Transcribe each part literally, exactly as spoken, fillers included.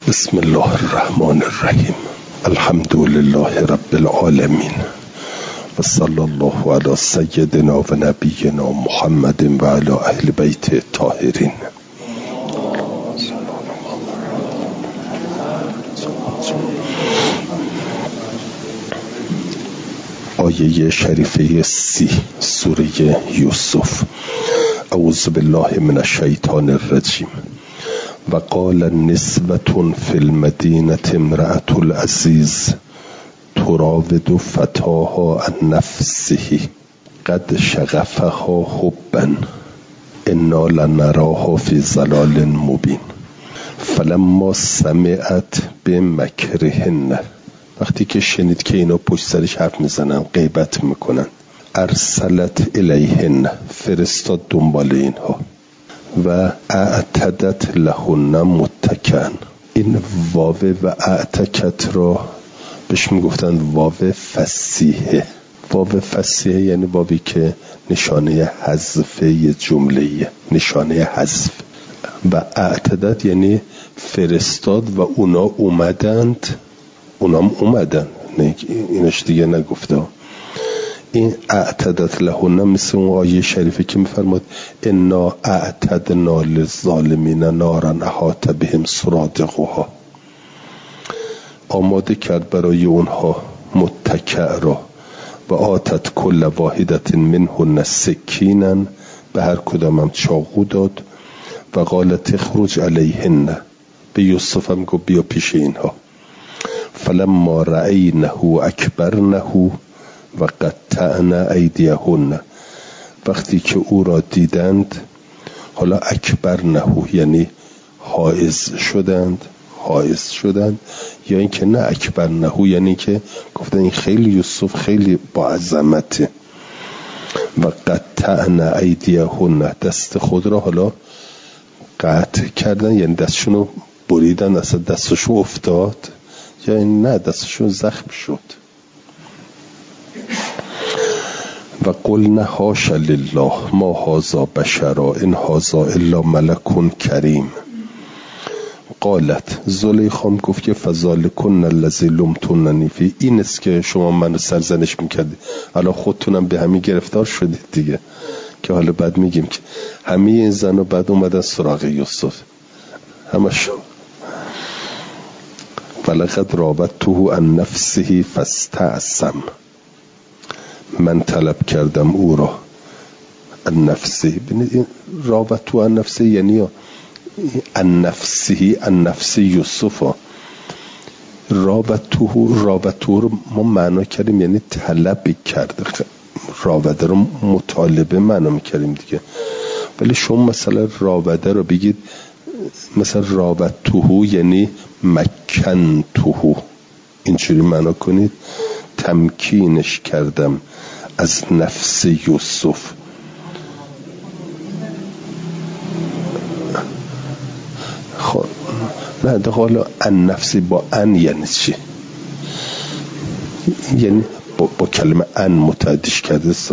بسم الله الرحمن الرحیم. الحمد لله رب العالمین و صلی الله علی سیدنا و نبینا محمد و علی اهل بیت الطاهرین. آیه شریفه سی سوره یوسف. اعوذ بالله من الشیطان الرجیم. و قال نسوة فی المدینة امرأة العزیز تراود فتاها عن نفسه قد شغفها حبا انا لنراها فی ضلال مبین. فلما سمعت بمکرهن، وقتی که شنید که اینا پشت سرش حرف میزنن، غیبت میکنن، ارسلت الیهن، فرستاد دنبال اینها، و اعتدت لهن متکئا. این واو و اعتکت را بهش میگفتن واو فصیحه. واو فصیحه یعنی واوی که نشانه حذف یه جمله، نشانه حذف. و اعتدت یعنی فرستاد و اونا اومدند، اونام اومدن، نه اینش دیگه نگفته. این اعتدت لهن مثل اون آیه شریفه که میفرماد انا اعتدنا للظالمین نارا احاط بهم سرادقها، آماده کرد برای اونها متکع را، و آتت کل واحدت منهن سکینا، به هر کدامم چاقو داد، و قالت اخرج علیهن، به یوسف هم گفت بیا پیش اینها. فلما رأینه اکبرنه و قطعنا ایدیهن، وقتی که او را دیدند، حالا اکبرنه یعنی حائز شدند، حائز شدند، یا اینکه نه اکبرنه یعنی که گفتن این خیلی یوسف خیلی با عظمته. و قطعنا ایدیهن، دست خود را حالا قطع کردن، یعنی دستشونو بریدن، اصلا دستشون افتاد، یا نه دستشون زخم شد. و قلنا حاش لله ما هذا بشرا ان هذا الا ملک کریم. قالت، زلیخا گفت که فذلکن الذی لمتننی فی، این است که شما منو سرزنش میکردید، الان خودتونم به همین گرفتار شدید دیگه، که حالا بعد میگیم که همه این زن و بعد اومدن سراغ یوسف همشون. ولقد راودته عن نفسه فاستعصم، من طلب کردم او را عن نفسه. ببینید این راودته عن نفسه یعنی عن نفسه، عن نفس یوسف. راودته راودته رو ما معنا کردیم یعنی طلب کرده، راوده رو مطالبه معنا میکردیم دیگه. ولی شما مثلا راوده رو بگید مثلا راودته یعنی مکنته، اینجوری معنا کنید، تمکینش کردم از نفس یوسف. خب نه ده حالا ان نفسی با ان یعنی چی؟ یعنی با, با کلمه ان متعدیش کرده است.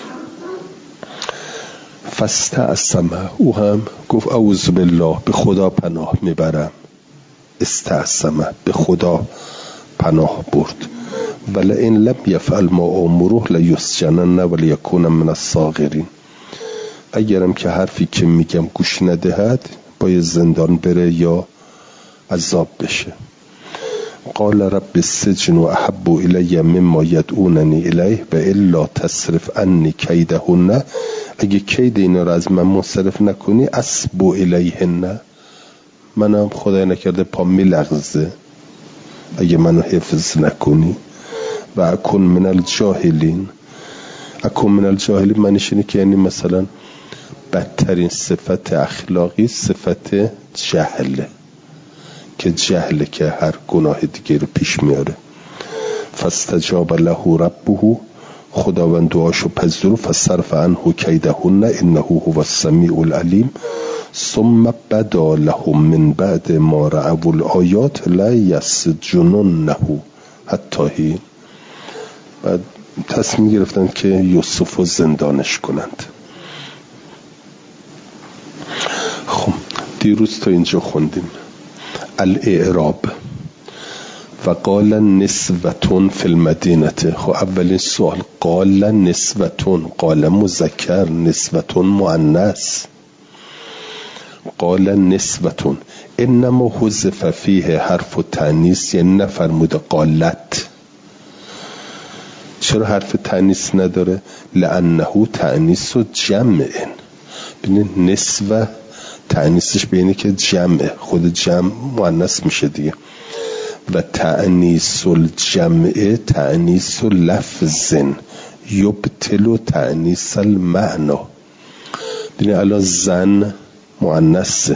فاستعصم، او هم گفت اعوذ بالله، به خدا پناه میبرم. استعصم، به خدا پناه برد. ولی این لم یفعل ما امره لیسجنن ولیکون من الصاغرین، اگرم که حرفی که میگم گوش ندهد باید زندان بره یا عذاب بشه. قال رب السجن احب الی مما یدعوننی الیه و الا تصرف عنی کیدهن، اگه کید اینا را از من منصرف نکنی اسبو الیهن، منم خدای نکرده پا میلغزه اگه منو حفظ نکنی. و اکن من الجاهلین، اکن من الجاهلین معنیش اینه که یعنی مثلا بدترین صفت اخلاقی صفت جهله، که جهله که هر گناه دیگه رو پیش میاره. فاستجاب له ربه، خداوند دعاشو پذیرفت، فصرف عنه کیدهن انه هو السمیع العلیم. ثم بدا لهم من بعد ما رأوا الآیات لا یسجننه حتی حین، بعد تصمیم گرفتن که یوسف رو زندانش کنند. خب دیروز تا اینجا خوندیم. الاعراب و قال نسوتون فی المدینه. خب اولین سوال قال نسوتون، قال مذکر، نسوتون مؤنث. قال نسوتون انما حذف فیه حرف تانیث، یعنی نفرموده قالت. چرا حرف تانیث نداره؟ لانه تانیث و جمع. ببینید نسوه تانیثش بینه که جمع، خود جمع مؤنث میشه دیگه. و تأنیس الجمع تأنیس لفظ یبطل تأنیس المعنی. ببینید الان زن مؤنثه،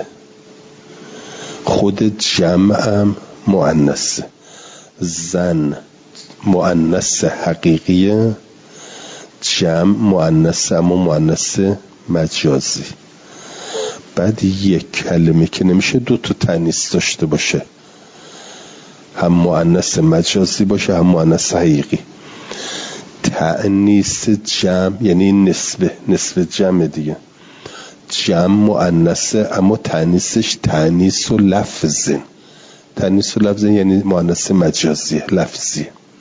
خود جمعم مؤنثه. زن مؤنث حقیقیه، جمع مؤنث اما مؤنث مجازی. بعد یک کلمه که نمیشه دو تا تأنیث داشته باشه، هم مؤنث مجازی باشه هم مؤنث حقیقی. تأنیث جمع یعنی نسبه، نسبه جمع دیگه. جمع مؤنثه اما تأنیثش تأنیث و لفظ. تأنیث و لفظ یعنی مؤنث مجازی لفظی.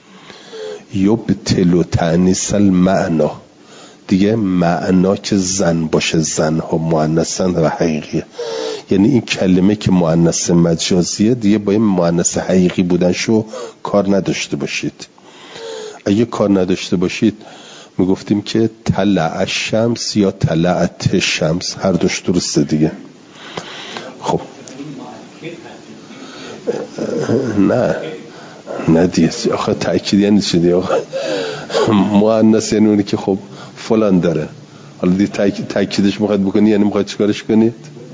یبطل تأنیث المعنی، دیگه معنا که زن باشه، زن ها مؤنثن و حقیقیه. یعنی این کلمه که مؤنث مجازیه دیگه با این مؤنث حقیقی بودنشو کار نداشته باشید. اگه کار نداشته باشید میگفتیم که طلع الشمس یا طلعت الشمس، هر دوش درسته دیگه. خب نه نه دیگه آخه تأکید یعنی چی دیگه؟ مؤنث یعنی اونی که خب فلان داره. حالا دیگه تأکید تأکیدش میخواید بکنی یعنی میخواید چیکارش کنید؟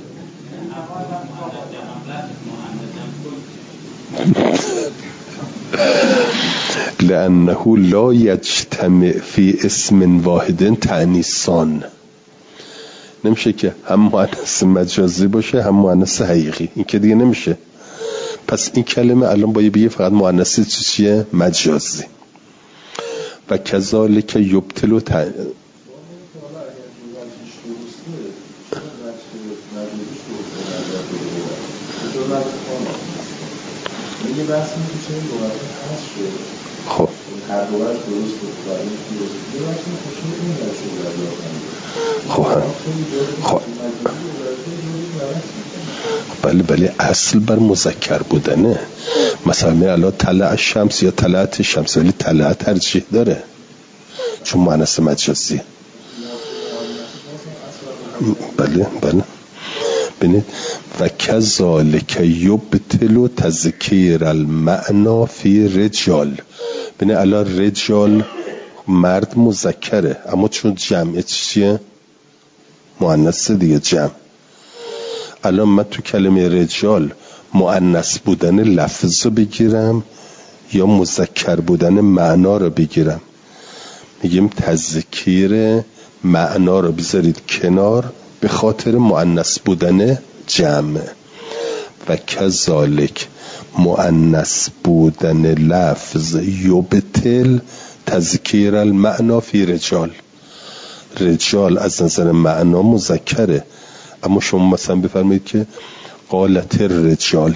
لأنه لا یجتمع فی اسم واحد تأنیثان. نمیشه که هم مؤنث مجازی باشه هم مؤنث حقیقی، این که دیگه نمیشه. پس این کلمه الان باید بگه فقط مؤنث چیه؟ مجازی. و کذالک یبطل ت... خب خب خب بله بله اصل بر مذکر بودنه. مثلا الان طلع شمس یا طلعت شمس، ولی طلع ترجیح داره چون مؤنث مجازی. بله بله ببینید و کذالک یبطل تذکیر المعنی فی رجال. ببینید الان رجال مرد مذکره اما چون جمع چیه؟ مؤنث دیگه جمع. الان من تو کلمه رجال مؤنث بودن لفظ رو بگیرم یا مذکر بودن معنا رو بگیرم؟ میگیم تذکیر معنا رو بذارید کنار به خاطر مؤنث بودن جمع. و کذالک مؤنث بودن لفظ یبطل تذکیر المعنی فی رجال. رجال از نظر معنا مذکره اما شما مثلا بفرمایید که قالت الرجال،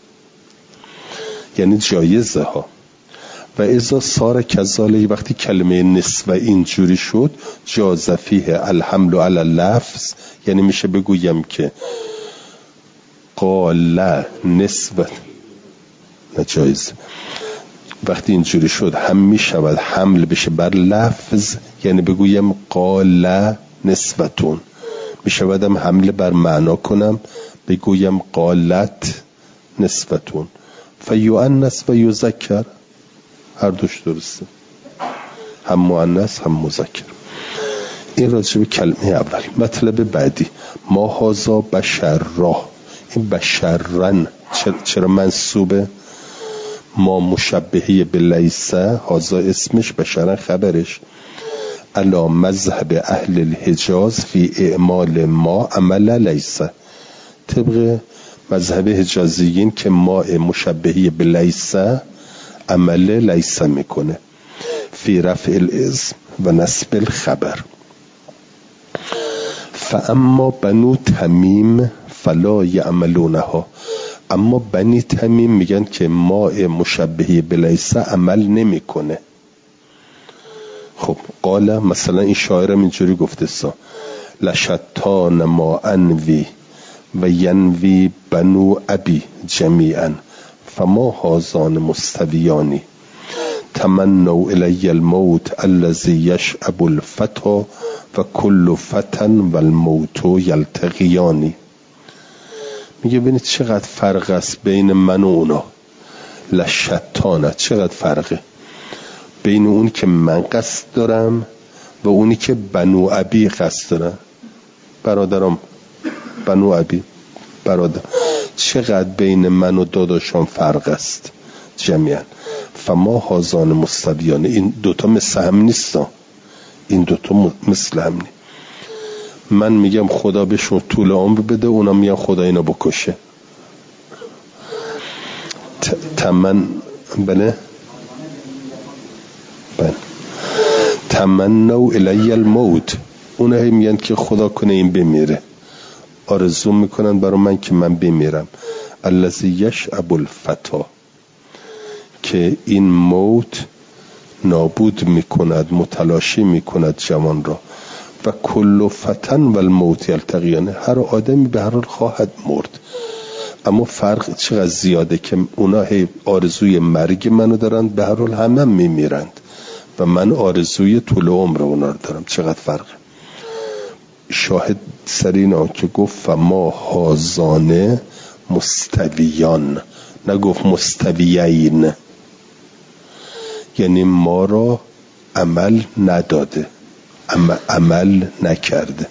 یعنی جایزه ها. و اذا صار کذالک، وقتی کلمه نسوه اینجوری شد، جاز فیه الحمل علی اللفظ، یعنی میشه بگویم که قال نسوه نجایز. وقتی اینجوری شد هم میشود حمل بشه بر لفظ، یعنی بگویم قال نسوتون. میشودم حمل بر معنا کنم بگویم قالت نسوتون. فیؤنث و یذکر، هر دوش درسته، هم مؤنث هم مذکر. این راجع به کلمه اول. مطلب بعدی ما هازا بشر را، این بشرن چرا منصوبه؟ ما مشبهی به لیسه، هازا اسمش، بشرن خبرش. علا مذهب اهل الحجاز فی اعمال ما عمل لیسه، طبق مذهب حجازیین که ما مشبهی به لیسه عمل لیسه میکنه فی رفع الاسم و نصب الخبر. فاما بنو تمیم فلا یعملونها، اما بنی تمیم میگن که ماء مشبهی بلیسه عمل نمیکنه. خب قال مثلا این شاعرم اینجوری گفته سا لشتان ما انوی و ینوی بنو ابی جمیعا فما هازان مستویانی تمنوا الی الموت الذی یشعب الفتا و کل فتن و الموت یلتقیانی. میگه ببینید چقدر فرق است بین من و اونا. لشتانه چقدر فرقه بین اونی که من قصد دارم و اونی که بنو ابی قصد دارم. برادرم بنو ابی برادر، چقدر بین من و داداشم فرق است جمعیاً. فما هازان مستویانه، این دوتا مثل هم نیستا، این دوتا مثل هم نی. من میگم خدا بهشون طول عمر بده، اونا میگن خدا اینا بکشه. تمن بله بله تمنوا الی الموت، اونا هی میگن که خدا کنه این بمیره، آرزو میکنن برای من که من بمیرم. الذی یشعب الفتا، که این موت نابود میکند، متلاشی میکند جوان را. و کل فتن و الموت یلتقیان، هر آدمی به هر حال خواهد مرد، اما فرق چقدر زیاده که اونا هی آرزوی مرگ منو دارن، به هر حال همه هم میمیرند و من آرزوی طول عمر اونا رو دارم. چقدر فرق. شاهد سر اینا که گفت فما هازانه مستویان، نگفت مستویین، یعنی ما را عمل نداده، اما عمل نکرده.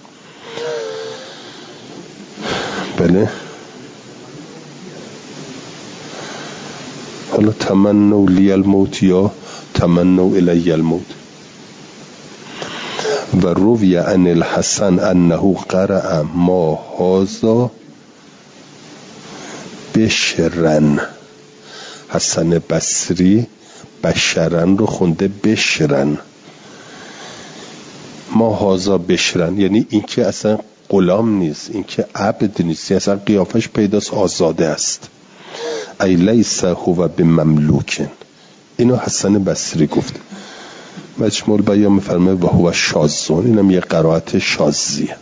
بله حالا تمنوا لی الموت یا تمنوا الی الموت. و روی عن الحسن انه قرأ ما هذا بشرن، حسن بصری بشرن رو خونده بشرن. ما هازا بشرن یعنی این که اصلا غلام نیست، این که عبد نیست، اصلا قیافش پیداست آزاده است. ای لیس هو بمملوکن، اینو حسن بصری گفت. مجموع بیان میفرمه و هو شاذون، اینم یه قرائت شاذیه.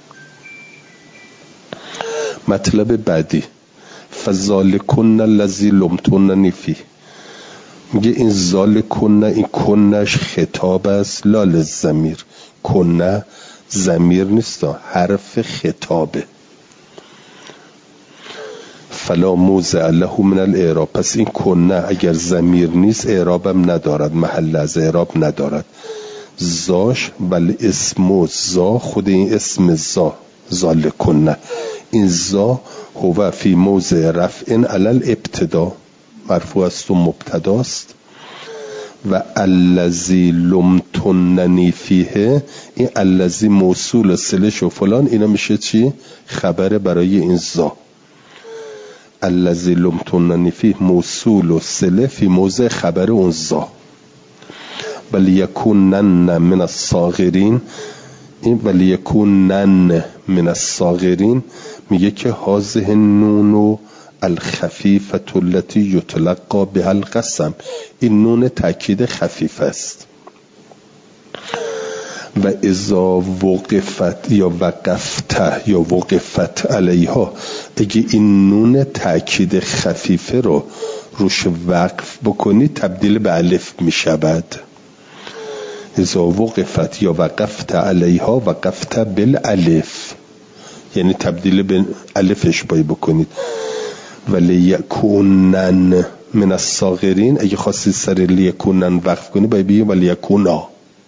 مطلب بعدی فذالکن الذی لمتننی فیه، میگه این ذالکن، این کنش خطاب است لا للضمیر، کنه ضمیر نیست، حرف خطابه. فلا موضع له من الاعراب، پس این کنه اگر ضمیر نیست اعرابم ندارد، محل از اعراب ندارد. زاش ولی اسم زا، خود این اسم زا ذالکن، این زا هو فی موضع رفع علی الابتدا، مرفوع است و مبتداست. و الذی لمتننی فیه، این الذی موصول صلش و فلان، اینا میشه چی؟ خبر برای این زا. الذی لمتننی فیه موصول و صله فی موضع خبر اون زا. ولیکونن من الصاغرین، این ولیکونن من الصاغرین میگه که هذه النون الخفیفه التي یتلقى بها القسم، این نون تاکید خفیف است. و اذا وقفت یا وقفت یا وقفت علیها، اگه این نون تاکید خفیفه رو روش وقف بکنی تبدیل به الف می شود. اذا وقفت یا وقفت علیها وقفت بالالف، یعنی تبدیل به الفش باید بکنید. ولی یکونن من الصاغرین، اگه خواستید سر لیکونن وقف کنی باید بگیم ولی یکونا،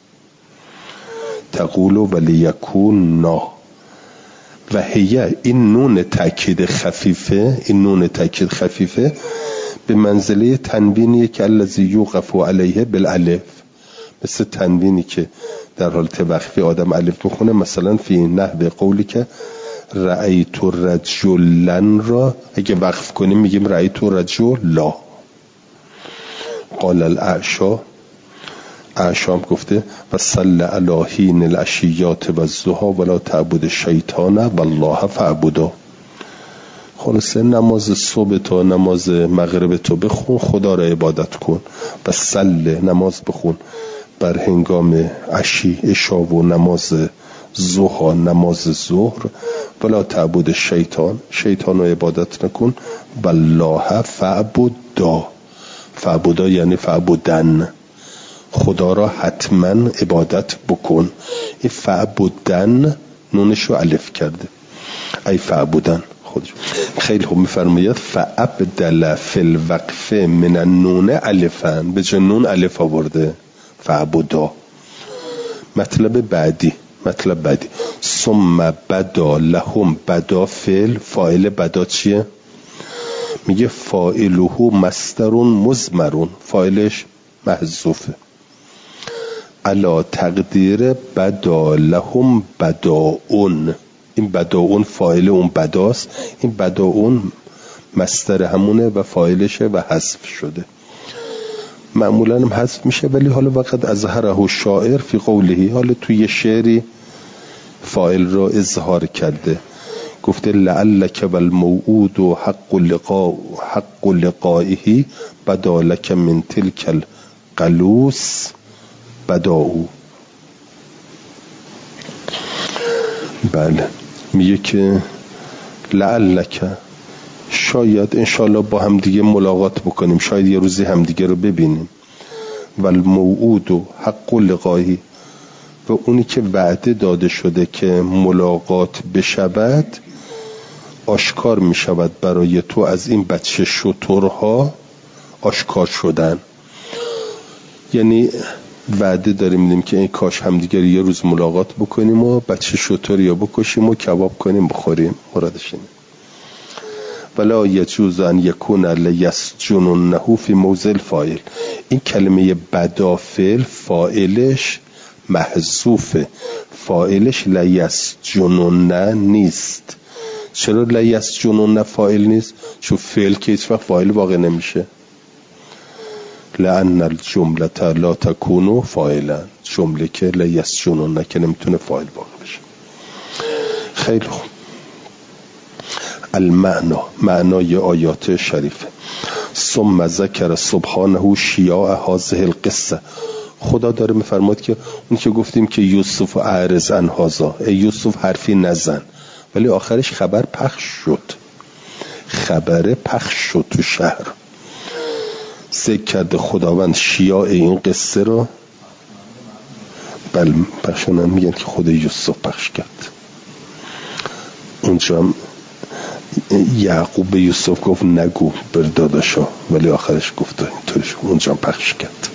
تقولو ولی یکونا. و هیه، این نون تاکید خفیفه، این نون تاکید خفیفه به منزله تنوینیه که الذی یوقف علیه بالالف، مثل تنوینی که در حالت وقفی آدم الف میخونه. مثلا فی نحو قولی که رأیت رجلن را اگه وقف کنیم میگیم رأیت رجلا. قال الاعشا، اعشام گفته و صل علی حین العشیات و الضحی ولا تعبد الشیطان والله فاعبدا. خلاصه نماز صبح تا نماز مغرب تو بخون، خدا را عبادت کن و صله نماز بخون بر هنگام عشی عشا و نماز ضحی نماز ظهر، ولا تعبد شیطان شیطان رو عبادت نکن، والله فعبدا فعبدا یعنی فعبدن خدا را حتما عبادت بکن. این فعبدن نونش رو الف کرده، ای فعبدن خودش خیلی خوب میفرماید فعبدل فی الوقف من النون الفن، به جای نون الف آورده فعبدا. مطلب بعدی مطلب بعدی ثم بدا لهم، بدا فعل، فاعل بدا چیه؟ میگه فاعله مصدر مضمر، فاعلش محذوفه، علا تقدیر بدا لهم بداون. این بداون فاعل اون بداست، این بداون مصدر همونه و فاعلشه و حذف شده. معمولا هم حذف میشه، ولی حالا وقت اظهره شاعر فی قوله، حالا توی شعری فاعل را اظهار کرده، گفته لعلک والموعود حق لقاء حق لقائه بدا لک من تلک القلوس بداو. بله میگه که لعلک شاید انشالله با هم دیگه ملاقات بکنیم، شاید یه روزی هم دیگه رو ببینیم، والموعود حق لقائه و اونی که وعده داده شده که ملاقات بشود آشکار می شود برای تو از این بچه شترها آشکار شدن. یعنی وعده داریم میدیم که این کاش همدیگر یه روز ملاقات بکنیم و بچه شتر یا بکشیم و کباب کنیم بخوریم، مرادش اینه. ولا یجوز ان یکون لیسجننه فی موضع الفاعل، این کلمه بدا فعل فاعلش محذوفه، فاعلش لیسجننه نیست. چرا لیسجننه فاعل نیست؟ چون فعل که هیچ وقت فاعل واقع نمیشه. لأن الجمله لا تكون فاعلا، جمله که لیسجننه که نمیتونه فاعل واقع بشه. خیلی خوب. المعنا، معنای آیات شریفه. ثم ذکر سبحانه شیاع هذه القصه، خدا داره میفرماد که اون که گفتیم که یوسف اعرض عن هذا، ای یوسف حرفی نزن، ولی آخرش خبر پخش شد، خبر پخش شد تو شهر. ذکر کرده خداوند شیاع این قصه رو، بل پخشنن میگن که خود یوسف پخش کرد. اونجا یعقوب به یوسف گفت نگو بر داداشا، ولی آخرش گفت اینطورش، اونجا پخش کرد.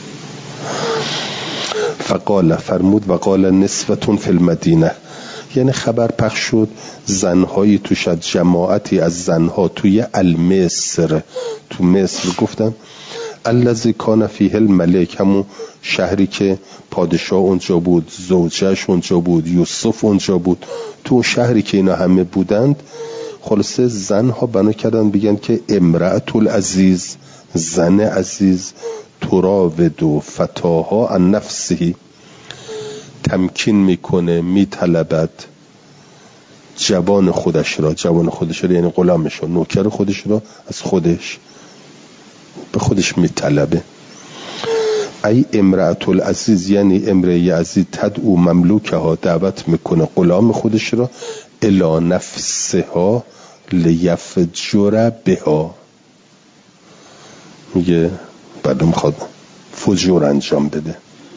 فقال فرمود و قال نسوتون فی المدینه، یعنی خبر پخش شد زنهایی تو شد، جماعتی از زنها توی المصر، تو مصر گفتن الذی کان فیه الملک، همون شهری که پادشاه اونجا بود، زوجش اونجا بود، یوسف اونجا بود، تو شهری که اینا همه بودند، خلاصه زنها بنا کردن بگن که امرأة العزیز، زن عزیز، تراود و فتاها عن نفسه، تمکین میکنه میطلبد جوان خودش را، جوان خودش را یعنی غلامش را، نوکر خودش را از خودش به خودش میطلبه. ای امرأة العزیز یعنی امرأة عزیز، تدعو مملوکها، دعوت میکنه غلام خودش را، الی نفسها لیفجر بها، میگه بعد میخواد فجور انجام بده.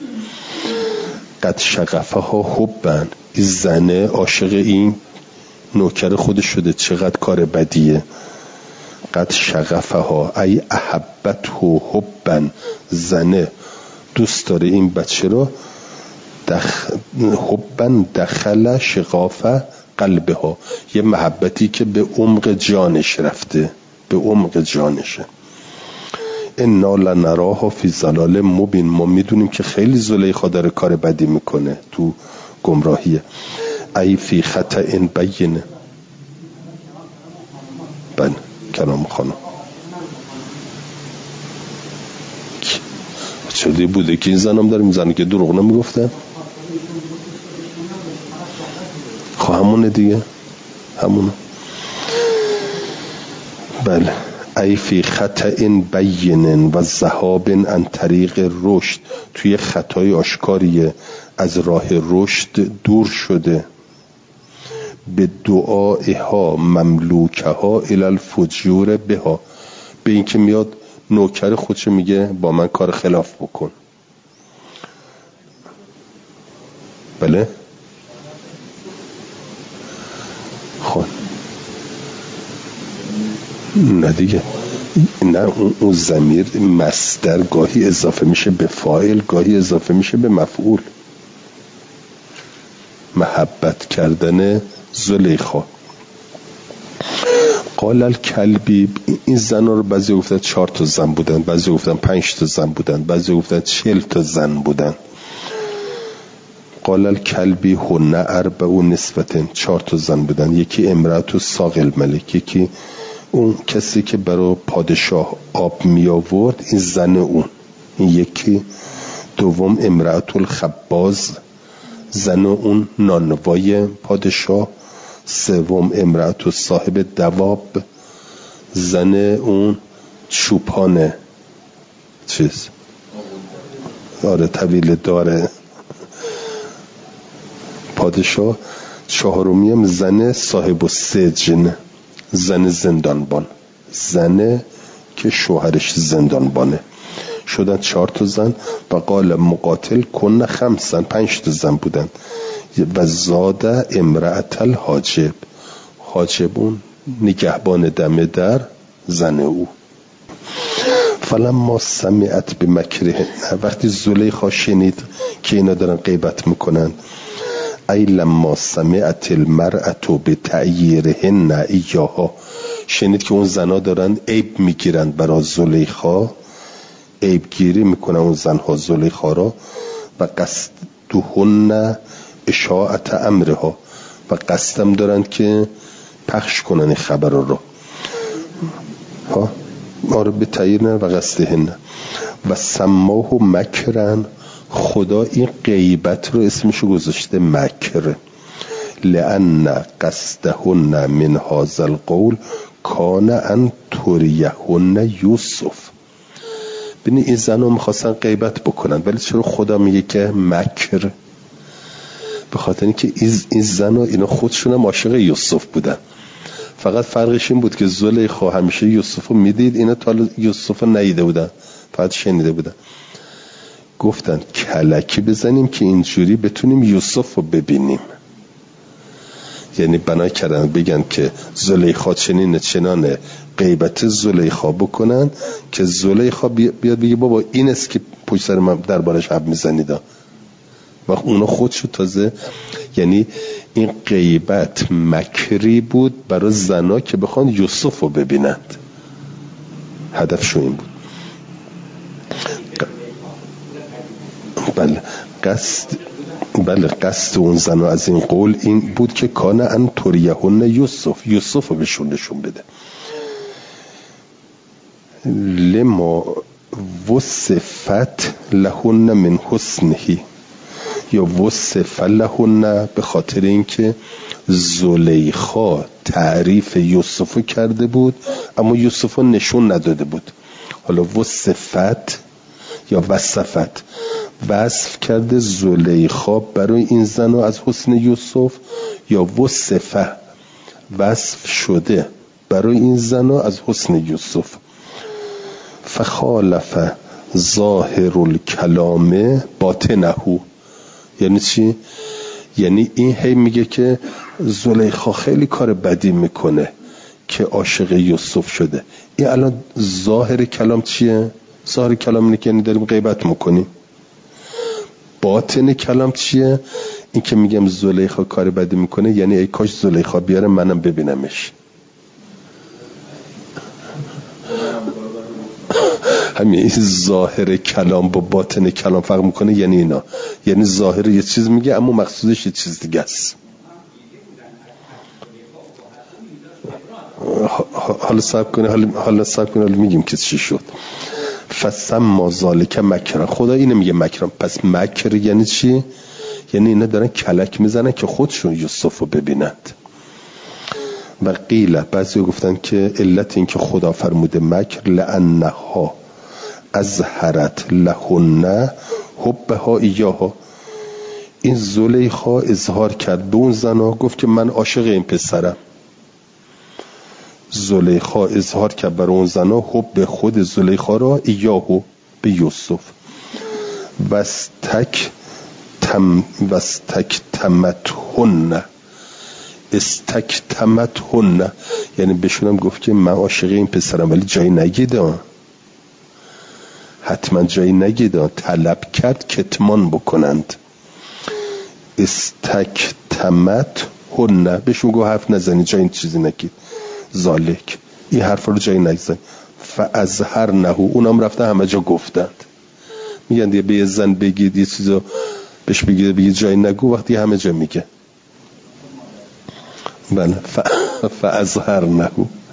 قد شغفها حبن، این زنه عاشق این نوکر خودش شده، چقدر کار بدیه. قد شغفها ای احبته حبن، زنه دوست داره این بچه رو، دخ... حبن دخل شغاف قلبها، یه محبتی که به عمق جانش رفته، به عمق جانشه. انا لنراها فی ضلال مبین، ما میدونیم که خیلی زلیخا داره کار بدی میکنه، تو گمراهیه. ای فی خطأ بین، بله کلام خانم چه بوده که این زنم داره میزنه که دروغ نمیگفته، خب همونه دیگه، همونه. بله ای فی خطأ بین و ذهاب عن طریق رشد، توی خطای آشکاریه، از راه رشد دور شده. به دعائها مملوکها الی الفجور بها، به این که میاد نوکر خودشو میگه با من کار خلاف بکن. بله خب نه دیگه، نه اون ضمیر مصدر گاهی اضافه میشه به فاعل، گاهی اضافه میشه به مفعول. محبت کردن زلیخا. قال الکلبی، این زن رو بعضی گفتن چهار تا زن بودن، بعضی گفتن پنج تا زن بودن، بعضی گفتن چهل تا زن بودن. قال الکلبی هن اربع و نسبتن، چهار تا زن بودن. یکی امرأت و ساق الملک، یکی اون کسی که برای پادشاه آب می آورد، این زن اون. این یکی. دوم امرأت الخباز، زن اون نانوای پادشاه. سوم امرأت صاحب دواب، زن اون چوپانه چیز آره طویل داره پادشاه. چهارمی هم زن صاحب السجن، زن زندانبان، زن که شوهرش زندانبانه. شدن چهار تا زن. و قال مقاتل کن خمسن، پنج تا زن بودن. و زاده امرأت الحاجب، حاجبون نگهبان دم در، زن او. فلما سمعت بمکرهن، وقتی زلیخا شنید که اینا دارن غیبت میکنن، ای لما سمعت المرأة بتعییرهن ایاها، شنید که اون زنا دارن عیب میگیرن برای زلیخا، عیب گیری میکنن اون زنها زلیخا را. و قصدهن اشاعت امرها، و قصدم دارن که پخش کنن این خبر رو ها ما رو به تعیین و قصدهن. و سماه مکرن، خدا این غیبت رو اسمشو گذاشته مکر. لأن قصدهن من هذا القول کان ان توریهن یوسف. ببین این زن رو میخواستن غیبت بکنن، ولی چرا خدا میگه که مکر؟ به خاطر اینکه این زن و اینا خودشون هم عاشق یوسف بودن، فقط فرقش این بود که زلیخا همیشه یوسف رو میدید، اینا تا یوسف رو ندیده بودن، فقط شنیده بودن. گفتن کلکی بزنیم که اینجوری بتونیم یوسف رو ببینیم. یعنی بنا کردن بگن که زلیخا چنین چنانه، غیبت زلیخا بکنن که زلیخا بیاد بگه بابا این است که پشت سر من دربارش حرف میزنید. و اونا خودشو تازه، یعنی این غیبت مکری بود برای زنا که بخوان یوسف رو ببینند، هدفشو این بود. بله قصد بله قصد اون زنا از این قول این بود که کانه ان توریهن یوسف، یوسف رو بهشون نشون بده. لما وصفت لهن من حسنهی، یا وصف لهن به خاطر اینکه زلیخا تعریف یوسف کرده بود اما یوسف نشون نداده بود. حالا وصفت یا وصفت، وصف کرده زلیخا برای این زن از حسن یوسف، یا وصفه وصف شده برای این زن از حسن یوسف. فخالف ظاهر الکلام باطنه. یعنی چی؟ یعنی این هی میگه که زلیخا خیلی کار بدی میکنه که عاشق یوسف شده. این الان ظاهر کلام چیه؟ ظاهر کلام اینه که یعنی داریم غیبت میکنیم. باطن کلام چیه؟ این که میگم زلیخا کار بدی میکنه یعنی ای کاش زلیخا بیاره منم ببینمش. همین ظاهر کلام با باطن کلام فرق میکنه، یعنی اینا، یعنی ظاهر یه چیز میگه اما مقصودش یه چیز دیگه است. حالا صبر کنه حالا حالا صبر کنه حالا میگیم که چی شد. فسما ذالک مکر، خدا اینو میگه مکر. پس مکر یعنی چی؟ یعنی اینا دارن کلک میزنن که خودشون یوسف رو ببینند. و قیل بعضی گفتن که علت این که خدا فرموده مکر لانها ازهرت لهن حبها ایاها، این زلیخا اظهار کرد به اون زنا، گفت که من عاشق این پسرم. زلیخا اظهار کرد بر اون زنا حب خود زلیخا را ایاهو به یوسف. وستک تم وستک تمتهن استک تمتهن، یعنی بهشونم گفت که من عاشق این پسرم ولی جایی نگیدم، حتما جایی نگیدم، طلب کرد کتمان بکنند. استک تمتهن بهشون گفت حرف نزنی، جایی چیزی نگید، ذالک این حرف رو جایی نگزن. فازهرنه اونم رفتن همه جا گفتند. میگن دیگه به یه زن بگید یه چیزو بهش بگید بگید جایی نگو، وقتی همه جا میگه. بله فازهرنه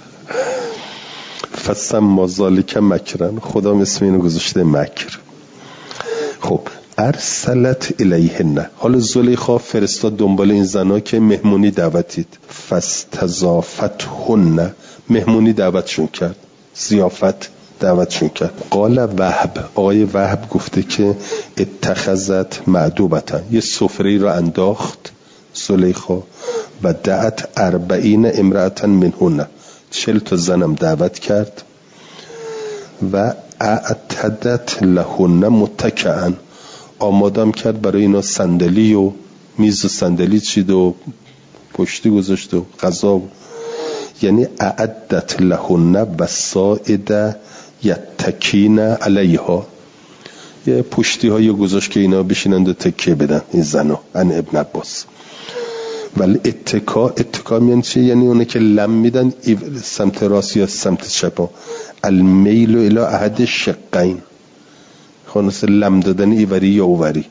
فسما ذالک مکرن، خدا اسم اینو گذاشته مکر. خب ارسلت الیهن، حالا زلیخا فرستاد دنبال این زنا که مهمونی دعوتید. فاستضافتهن، مهمونی دعوتشون کرد، ضیافت دعوتشون کرد. قال وهب، آقای وهب گفته که اتخذت معدوبتا، یه سفره را انداخت زلیخا و دعت اربعین امرأتا منهن، چل تا زنم دعوت کرد. و اعتدت لهن متکئا، آمادم کرد برای اینا صندلی و میز و صندلی چید و پشتی گذاشت و غذا، یعنی اعدت لهن وسائد یتکین علیها، یه پشتی هایی گذاشت که اینا بشینند و تکیه بدن این زنا. ان ابن عباس. ولی اتکا، اتکا یعنی چی؟ یعنی اونه که لم میدن سمت راست یا سمت چپ. المیل الی احد شقین، خلاص لم دادن ایوری یا اووری.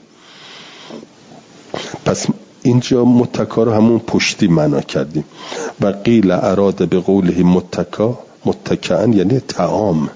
پس اینجا متکا رو همون پشتی معنا کردیم. و قیل اراد به قوله متکا، متکئن یعنی طعام،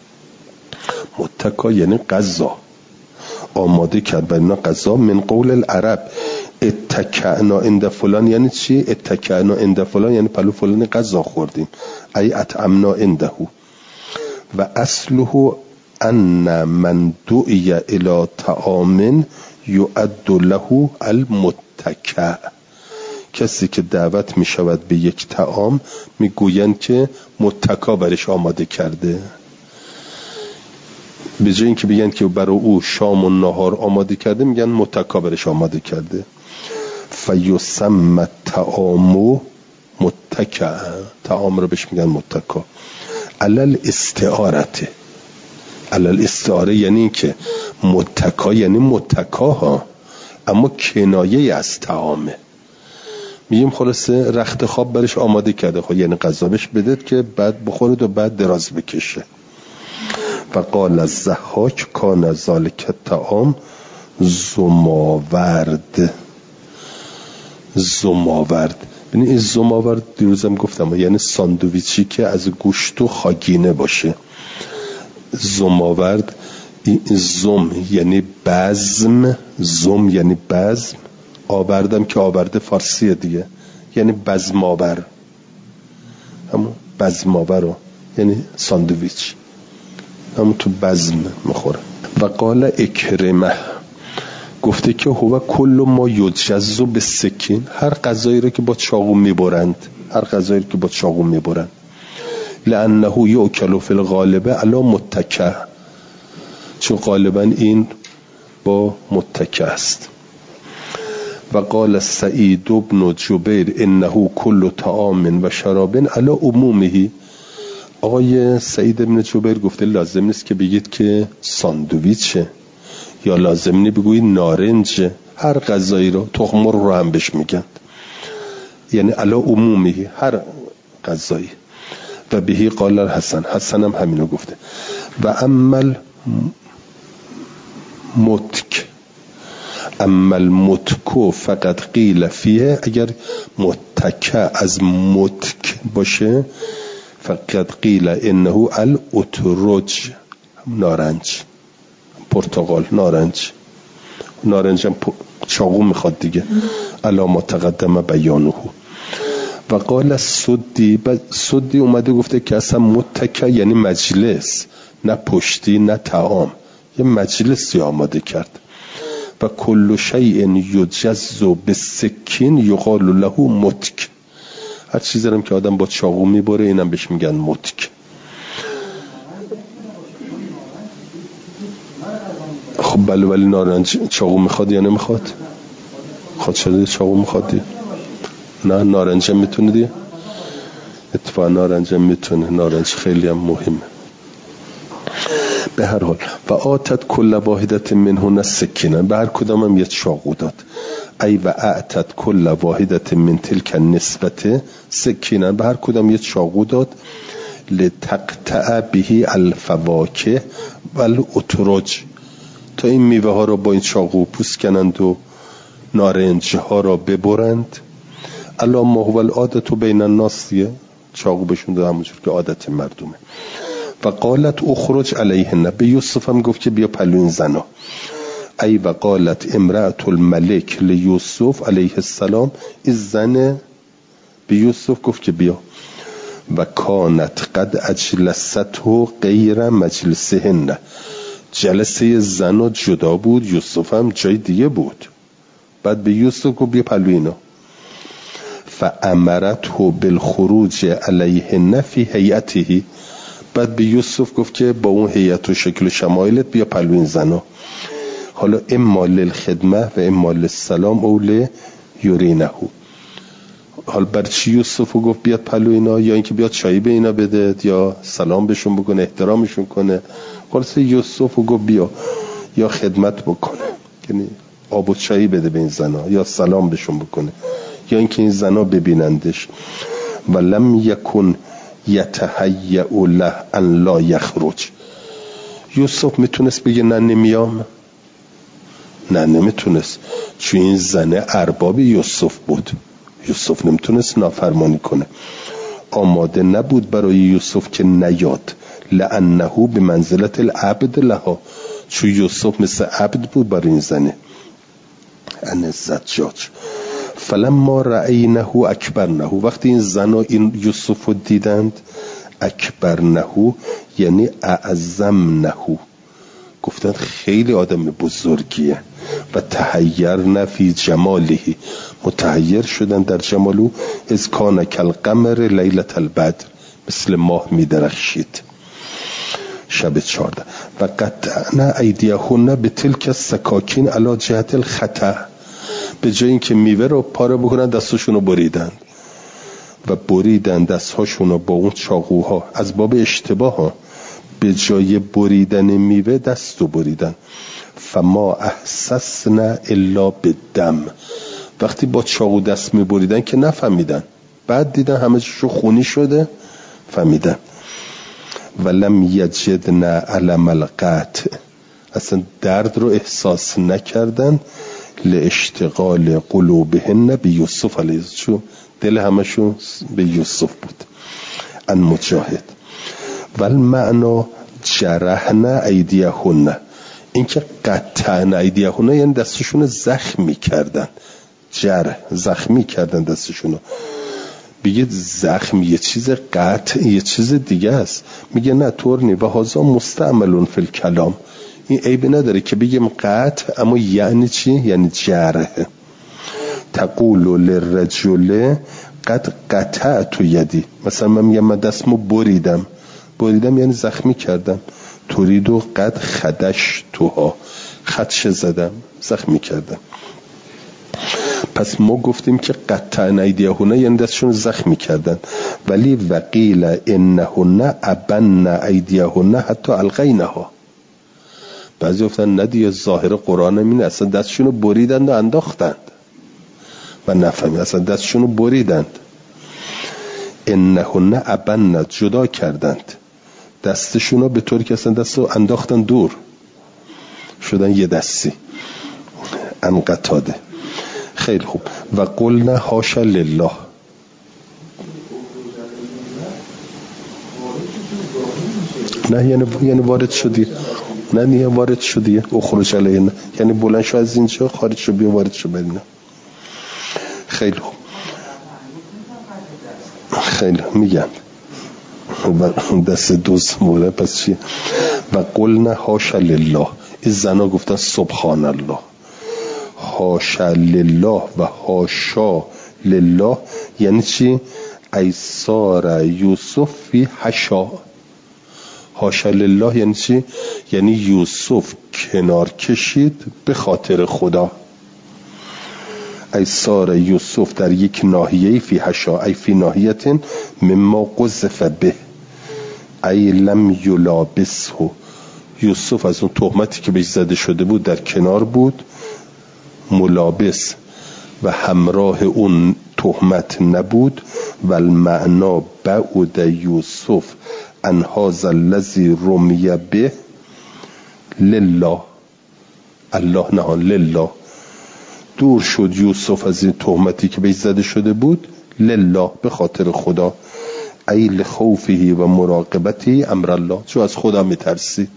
متکا یعنی غذا، آماده کرد برای اینا غذا. من قول العرب اتکعنا عند فلان، یعنی چی؟ اتکعنا عند فلان یعنی پلو فلان غذا خوردیم، ای اطعمنا عنده. و اصله ان من دعی الی طعام یعد له المتکع، کسی که دعوت می شود به یک طعام میگویند که متکا برش آماده کرده، به جای اینکه بگن که برای او شام و نهار آماده کرده میگن متکا برش آماده کرده. فیسمى الطعام متکا، طعام رو بهش میگن متکا. علل استعارته، علل استعاره یعنی این که متکا یعنی متکا ها، اما کنایه از طعامه. میگیم خلاصه رخت خواب برش آماده کرده، خب یعنی غذا بهش بدید که بعد بخورد و بعد دراز بکشه. و قال الضحاک کان ذالک الطعام زماورد، زماورد ببین این زماورد دیروزم گفتم یعنی ساندویچی که از گوشت و خاگینه باشه. زماورد، زم یعنی بزم، زم یعنی بزم، آوردم که آورده فارسیه دیگه، یعنی بزماور، همون بزماور رو یعنی ساندویچ، همون تو بزم میخوره. و قال اکرمه گفته که هو کل ما یجز به سکین، هر غذایی رو که با چاقو میبرند، هر غذایی رو که با چاقو میبرند. لانه یؤکل فی الغالب علی متکا، چون غالبا این با متکا است. و قال سعید بن جبیر انه کل طعام و شراب علی عمومه، آقای سعید بن جبیر گفته لازم نیست که بگید که ساندویچه، یا لازم نیست بگویید نارنج، هر غذایی رو، تخم مرغ رو هم بهش میگن، یعنی علی عمومه هر غذایی. و بهی قال الحسن، حسن هم همینو گفته. و عمل متک، اما المتکو فقط قیل فیه، اگر متکه از متک باشه فقط قیل انه الاترج، نارنج، پرتقال، نارنج، نارنج هم چاقو میخواد دیگه، علا ما تقدم بیانه. و قال سدی، سدی اومده گفته که اصلا متکا یعنی مجلس، نه پشتی نه طعام، یه مجلسی آماده کرد. و کل شیء یجز بالسکین یقال له متک، هر چیزی هم که آدم با چاقو میبره اینم بهش میگن متک. خب بله، ولی نارنج چاقو میخواد یا نمیخواد؟ خود شده چاقو میخواد دی؟ نه، نارنج هم میتونه دی؟ اتفاقا نارنج هم میتونه، نارنج خیلی هم مهمه. به هر حال و آتت کل واحدت منهن سکینا، به هر کدام هم یه چاقو داد. ای و اعتت کل واحدت من تلک النسبت سکینا، به هر کدام یه چاقو داد. لتقطع به الفواکه والاترج، تا این میوه ها را با این چاقو پوست کنند و نارنج ها را ببرند. الا ما هو العادت بین الناس، چاقو بشون داد همونجور که عادت مردمه. و قالت اخرج علیهن، به یوسف هم گفت که بیا پلو این زنا. ای و قالت امرأة الملک لیوسف علیه السلام، این زن به یوسف گفت که بیا. و کانت قد اجلسته غیر مجلسهن، جلسه زنا جدا بود، یوسف هم جای دیگه بود. بعد به یوسف گفت بیا پلو اینا. فامرته بالخروج علیهن فی هیئته، بعد به یوسف گفت که با اون هیئت و شکل و شمایلت بیا پلو این زنا. حالا اما للخدمه و اما للسلام او لیرینه. حالا بر چی یوسف گفت بیاد پلو اینا؟ یا اینکه بیاد چایی به اینا بده، یا سلام بهشون بکنه، احترامشون کنه. خلاص یوسف گفت بیا، یا خدمت بکنه، یعنی آب و چایی بده به این زنا، یا سلام بهشون بکنه، یا اینکه این زنا ببینندش. ولم یکن یتهیأ له ان لا یخرج، یوسف میتونست بگه نه نمیام؟ نه نمیتونست، چون این زنه ارباب یوسف بود، یوسف نمیتونست نافرمانی کنه. آماده نبود برای یوسف که نیاد، لانه به منزلت العبد لها، چون یوسف مثل عبد بود برای این زنه. ان الزجاج فلما رأینه اکبرنه، وقتی این زنا این یوسف رو دیدند، اکبرنه یعنی اعظمنه، گفتند خیلی آدم بزرگیه. و تحیرن فی جماله، متحیر شدن در جمالو. از کان کالقمر لیلة البدر، مثل ماه می درخشید شب چارده. و قطعنا ایدیهن به تلک السکاکین علی جهت الخطأ، به جای اینکه میوه رو پاره بکنن دستشون رو بریدن و بریدن دستهاشون رو با اون چاقوها از باب اشتباه ها، به جای بریدن میوه دست رو بریدن. فما احسسنا الا بالدم، وقتی با چاقو دست می بریدن که نفهمیدن، بعد دیدن همه چیشو خونی شده فهمیدن. ولم یجدنا علم القطع، اصلا درد رو احساس نکردن. لاشتغال قلوبهن به یوسف علیه السلام، چون دل همشون به یوسف بود. ان مجاهد والمعنا جرحنا ایدیهن، این که قطعنا ایدیهن یعنی دستشون زخمی کردن، جرح زخمی کردن دستشونو. بگید زخم یه چیز، قطع یه چیز دیگه است. میگه نه طور نی و هازا مستعملون فی الکلام، این عیبی نداره که بگیم قطع، اما یعنی چی؟ یعنی جرح. تقول للرجل قد قطعت یدی، مثلا من میگم من دستمو بریدم، بریدم یعنی زخمی کردم. توریدو قد خدش توها، خدش زدم، زخمی کردم. پس ما گفتیم که قطع ایدیهن یعنی دستشون زخمی کردن. ولی وقیل انهن ابن ایدیهن حتی القینها، بعضی گفتن نه دیگه ظاهر قرآن اینه، اصلا دستشونو بریدند و انداختند و نفهمید، اصلا دستشونو بریدند. انهن ابن جدا کردند دستشونو، به طوری که اصلا دستو انداختن دور، شدن یه دستی. ان قتاده. خیلی خوب. و قلنا حاشا لله، نه یعنی یعنی وارد شدی، نه نه وارد شدی. اخرج علینا یعنی بلند شو از اینجا، خارج شو بیا وارد شو ببینم. خیلی خوب. خیلی میگن و دست دوست موله پس چیه؟ و قلنا حاشا لله، این زنا گفتن سبحان الله. حاشا لله و حاشا لله یعنی چی؟ ایسار یوسف فی حشا. حاشا لله یعنی چی؟ یعنی یوسف کنار کشید به خاطر خدا. ایسار یوسف در یک ناحیه فی حشا، ای فی ناحیت مما قذف به، ای لم یلابسه. یوسف از اون تهمتی که بهش زده شده بود در کنار بود، ملابس و همراه اون تهمت نبود. و المعنا بعد یوسف ان هذا الذی رمی به لله، الله نه لله، دور شد یوسف از این تهمتی که بهش زده شده بود، لله به خاطر خدا. ای لخوفه و مراقبته امر الله، چون از خدا میترسید.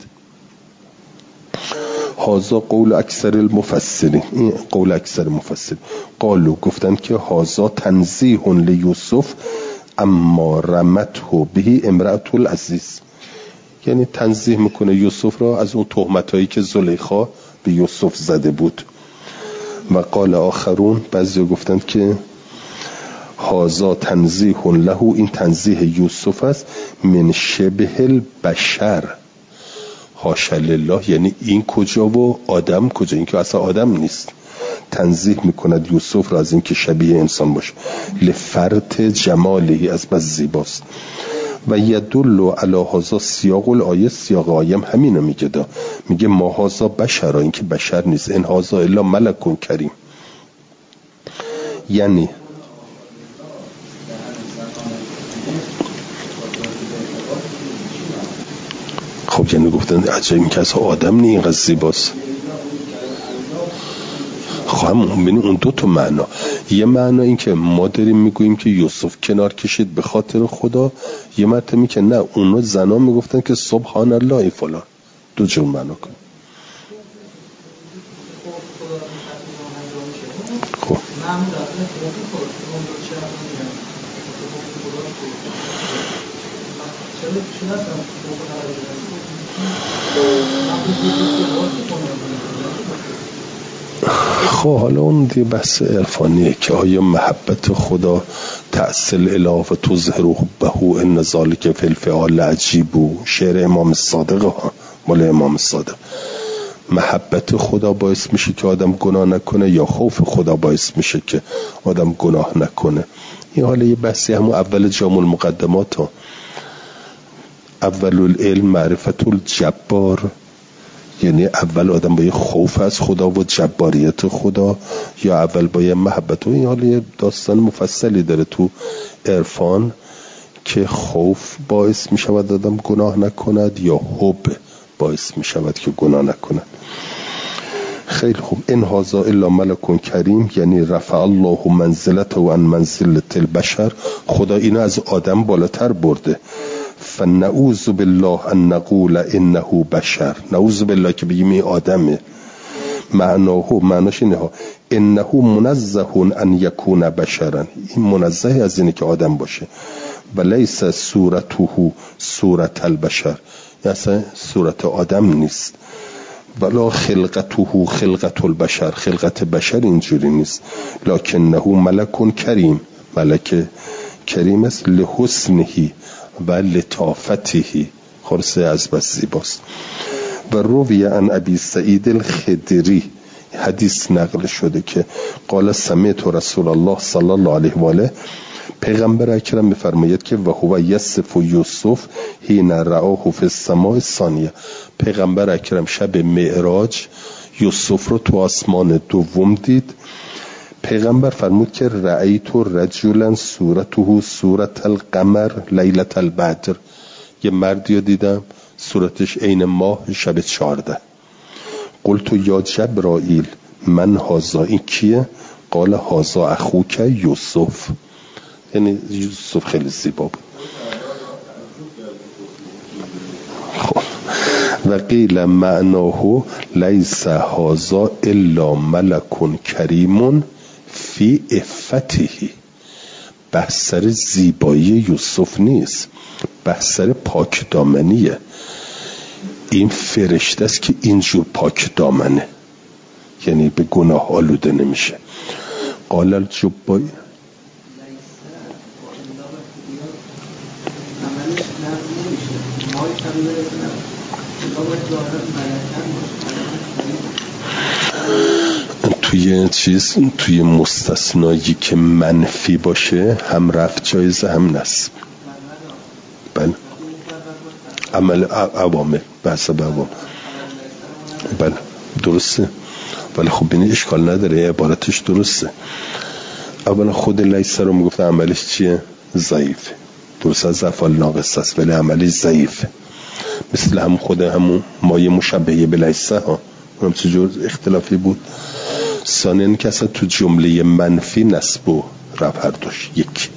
هازا قول اکثر المفسرین، این قول اکثر مفسرین. قالو گفتن که هازا تنزیه لیوسف اما رمته به امرأة العزیز، یعنی تنزیه میکنه یوسف را از اون تهمتایی که زلیخا به یوسف زده بود. و قال آخرون، بعضی گفتند که هازا تنزیه له، این تنزیه یوسف است، من شبه البشر. حاشا لله یعنی این کجا و آدم کجا، این که اصلا آدم نیست. تنزیه میکند یوسف را از این که شبیه انسان باشه، لفرط جمالی، از بس زیباست. و یدل علی هذا سیاق الآیه، سیاق آیه همینو میگه، دا میگه ما هذا بشر، این که بشر نیست، ان هذا الا ملک کریم. یعنی خب یعنی گفتن عجب این که اصلا آدم نیست، اینقدر زیباست. خب ببین اون دو تا معنا، یه معنا این که ما داریم میگوییم که یوسف کنار کشید به خاطر خدا، یه مرتبه که نه، اونا زنا میگفتن که سبحان الله فلان. دو جور معنا کن. خب خب حالا اون دیگه بحث عرفانیه که آیا محبت خدا تأصل اله و تظهر حبه ان ذلک فی الفعال عجیب. شعر امام صادق ها، مال امام صادق. محبت خدا باعث میشه که آدم گناه نکنه یا خوف خدا باعث میشه که آدم گناه نکنه؟ این حالا یه بحثی همون اول جامع المقدمات ها. اول العلم معرفت الجبار، یعنی اول آدم با یه خوف از خدا و جباریت خدا، یا اول با یه محبت. و این حالا یه داستان مفصلی داره تو عرفان که خوف باعث می شود آدم گناه نکند یا حب باعث می شود که گناه نکند. خیلی خوب. ان هذا الا ملک کریم، یعنی رفع الله منزلته عن منزلة البشر، خدا اینو از آدم بالاتر برده. فنعوذ بالله ان نقول انه بشر، نعوذ بالله که بگیم این آدمه. معناه معناش اینه ها، انه منزه ان یکون بشرا، این منزه از اینه که آدم باشه. ولیس صورته صورت البشر، اصلا صورت آدم نیست. ولا خلقته خلقت البشر، خلقت بشر اینجوری نیست. لکنه ملک کریم، ملک کریم است، لحسنه و لطافته، خرسه از بس زیباست. و روی عن ابی سعید الخدری حدیث نقل شده که قال سمعت رسول الله صلی الله علیه و آله، پیغمبر اکرم میفرماید که و هو یصف یوسف حین رآه فی السماء الثانیه، پیغمبر اکرم شب معراج یوسف رو تو آسمان دوم دید. پیغمبر فرمود که رأیت رجلا صورته صورت القمر لیلة البدر، یه مردی رو دیدم صورتش عین ماه شب چهارده. قلت یا جبرائیل من هذا، این کیه؟ قال هذا اخوک یوسف، یعنی یوسف خیلی زیبا بود. خب و قیل معناه لیس هذا الا ملک کریم فی عفته، بحث سر زیبایی یوسف نیست، بحث سر پاک دامنیه. این فرشته است که اینجور پاک دامنه، یعنی به گناه آلوده نمیشه. قال الجبایی توی چیز توی مستثنایی که منفی باشه هم رفت جایزه هم نصب. بله عمل عوامل بحث به عوامل، بله درسته، ولی خب این اشکال نداره، عبارتش درسته. اولا خود لیس رو میگفت عملش چیه؟ ضعیفه. درست از افعال ناقص است ولی عملش ضعیفه، مثل هم خود همون مایه مشبهه به لیسه ها، اونم چجور اختلافی بود. ثانیاً که اصلا تو جمله منفی نصب و رفع داشت. یک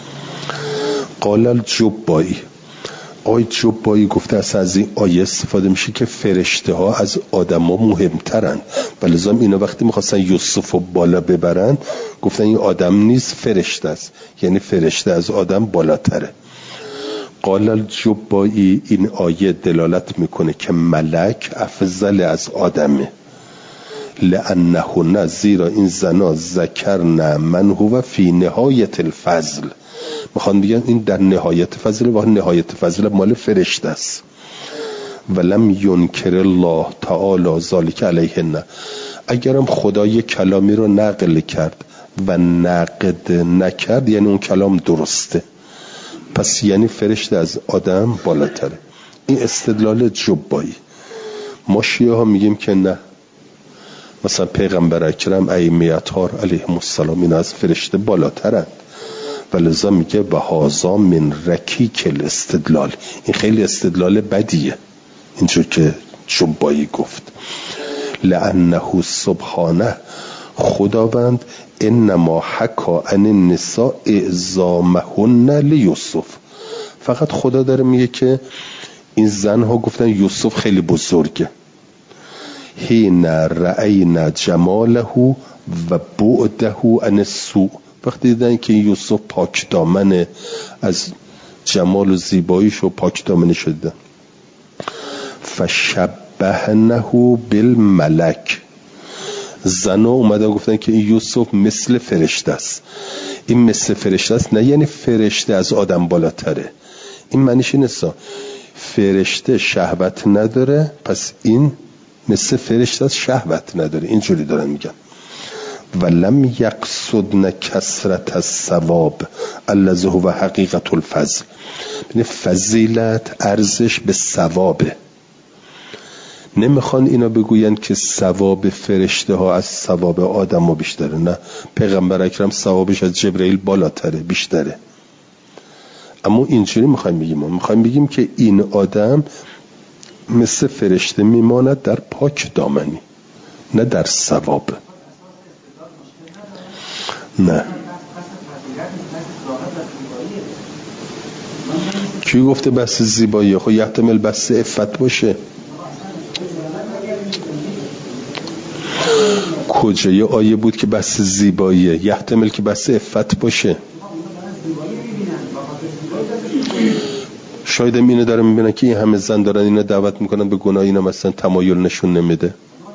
قال الجبایی، آی جبایی گفته اصلا از این آیه استفاده میشه که فرشته ها از آدم ها مهمترن، ولی هم اینا وقتی میخواستن یوسف رو بالا ببرن گفتن این آدم نیست فرشته است، یعنی فرشته از آدم بالاتره. قال الجبایی، این آیه دلالت میکنه که ملک افضل از آدمه. لأنهن، زیرا این زنا ذکرن من هو فی نهایت الفضل، میخوان بگن این در نهایت فضل و نهایت فضل مال فرشته است. ولم ینکر الله تعالی ذلک علیهن، اگرم خدا یک کلامی رو نقل کرد و نقد نکرد یعنی اون کلام درسته، پس یعنی فرشته از آدم بالاتره. این استدلال جبایی. ما شیعه ها میگیم که نه، مثلا پیغمبر اکرم ائمه اطهار علیهم السلام این از فرشته بالاترند، ولذا میگه و هذا من رکیک الاستدلال، این خیلی استدلال بدیه اینجور که جبایی گفت. لانه سبحانه، خداوند انما حکا عن النساء اعظامهن لیوسف، فقط خدا داره میگه که این زنها گفتن یوسف خیلی بزرگه. حین رأینا جماله و بعده عن السوء، وقتی دیدن که یوسف پاک دامنه، از جمال و زیباییش و پاک دامنه شده. فشبهنه بالملک، زنا اومدن گفتن که این یوسف مثل فرشته است. این مثل فرشته است نه یعنی فرشته از آدم بالاتره، این معنیش نیست فرشته شهوت نداره پس این مثل فرشته شهوت نداره، اینجوری دارن میگن. ولم یقصدن کثرت الثواب الذی هو حقیقت الفضل، یعنی فضیلت ارزش به ثوابه. نمیخوان اینا بگوین که ثواب فرشته ها از ثواب آدم ها بیشتره، نه، پیغمبر اکرم ثوابش از جبرئیل بالاتره، بیشتره. اما اینجوری میخوایم بگیم، ما میخوایم بگیم که این آدم مثل فرشته میماند در پاک دامنی، نه در ثواب. نه کی گفته بس زیبایی؟ خب یحتمل بس عفت باشه. کجای آیه بود که بس زیباییه؟ یحتمل که بس عفت باشه. شاید هم اینو داره میبینن که این همه زن دارن اینو دعوت میکنن به گناه، اینا مثلا تمایل نشون نمیده.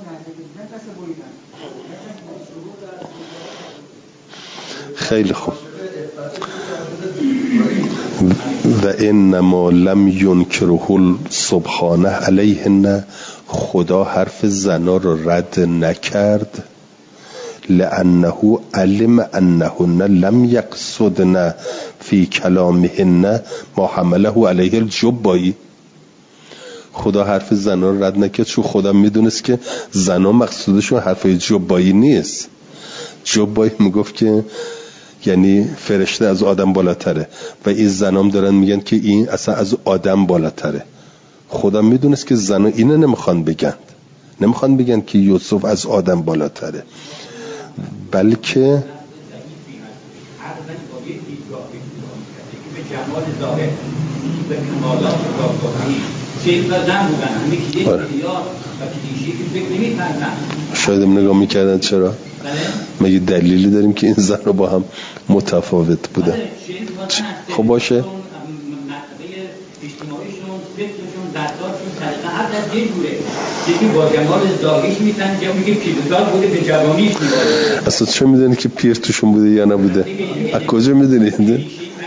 خیلی خوب. و انما لم ینکره سبحانه علیهن، خدا حرف زنا رو رد نکرد. لانه علم انهن لم یقصدن فی کلامهن ما حمله علیه الجبایی، خدا حرف زنا رو رد نکرد چون خدا میدونست که زنا مقصودشون حرفای جبایی نیست. جبایی میگفت که یعنی فرشته از آدم بالاتره و این زنام دارن میگن که این اصلا از آدم بالاتره. خدا میدونست که زنا اینو نمیخوان بگن، نمیخوان بگن که یوسف از آدم بالاتره، بلکه شاید هم نگاه میکردن. چرا؟ مگه دلیلی داریم که این زن رو با هم متفاوت بودن؟ خب باشه یکی با جمال زاگیش میتن یا میگه پیرزاد بوده به جوانیش میباره. اصلا چه میدونی که پیر توشون بوده یا نبوده؟ از کجا میدونی؟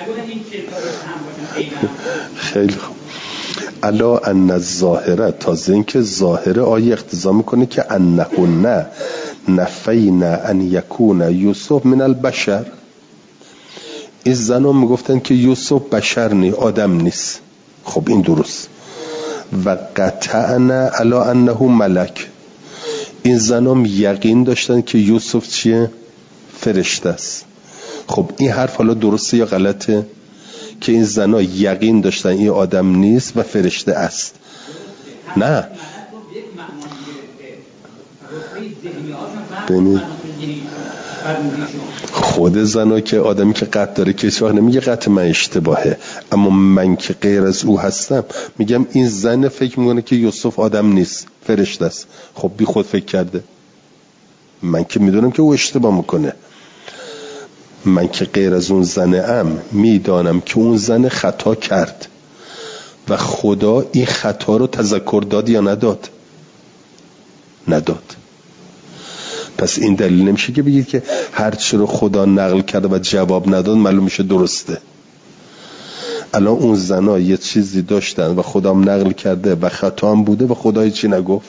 خیلی خوب. الا ان الظاهره، تازه این که ظاهره آیه اقتضا میکنه که انهن نفینا ان یکون یوسف من البشر. این زنان میگفتن که یوسف بشر نی، آدم نیست. خب این درست. و قطعنا الا انه ملک. این زنان یقین داشتن که یوسف چیه؟ فرشته است. خب این حرف حالا درسته یا غلطه؟ که این زنها یقین داشتن این آدم نیست و فرشته است. نه ببینید خود زنها که آدمی که قط داره که هیچ وقت نمیگه قط من اشتباهه، اما من که غیر از او هستم میگم این زن فکر میکنه که یوسف آدم نیست، فرشته است. خب بی خود فکر کرده. من که میدونم که او اشتباه میکنه. من که غیر از اون زن ام میدانم که اون زن خطا کرد و خدا این خطا رو تذکر داد یا نداد؟ نداد. پس این دلیل نمیشه که بگید که هر چی رو خدا نقل کرده و جواب نداد معلوم میشه درسته. الان اون زنا یه چیزی داشتن و خدا هم نقل کرده و خطا هم بوده و خدا چی نگفت.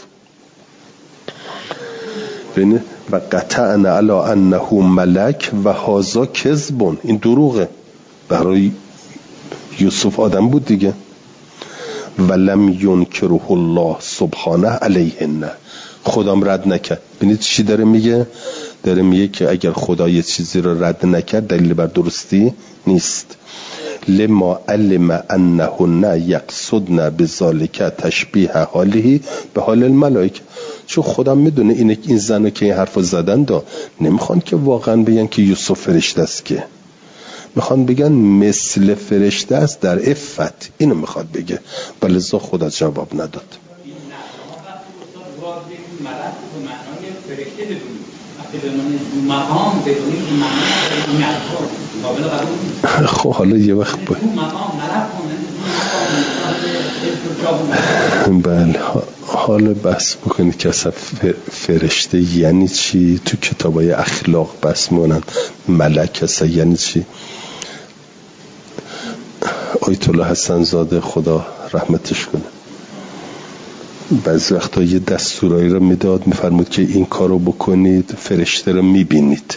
ببینید و قطعنا علی انه ملک و هازا کذبون، این دروغه. برای یوسف آدم بود دیگه. ولم ینکره الله سبحانه علیهن، خدام رد نکرد. ببینید چی داره میگه؟ داره میگه که اگر خدا یه چیزی رو رد نکرد دلیل بر درستی نیست. لما علم انهن یقصدن بذالک تشبیه حاله به حال الملائکه. چون خدا میدونه این این زنو که این حرفو زدن دا نمیخوان که واقعا بگن که یوسف فرشته است، که میخوان بگن مثل فرشته است در عفت. اینو میخواد بگه، ولذا خدا جواب نداد. خب حالا یه وقت باید بله حالا بحث بکنید که اصلا فرشته یعنی چی. تو کتابای اخلاق بحث مونن ملک اصلا یعنی چی. آیت الله حسن زاده خدا رحمتش کنه بعضی وقتا یه دستورایی رو میداد، میفرمود که این کارو بکنید فرشته رو میبینید.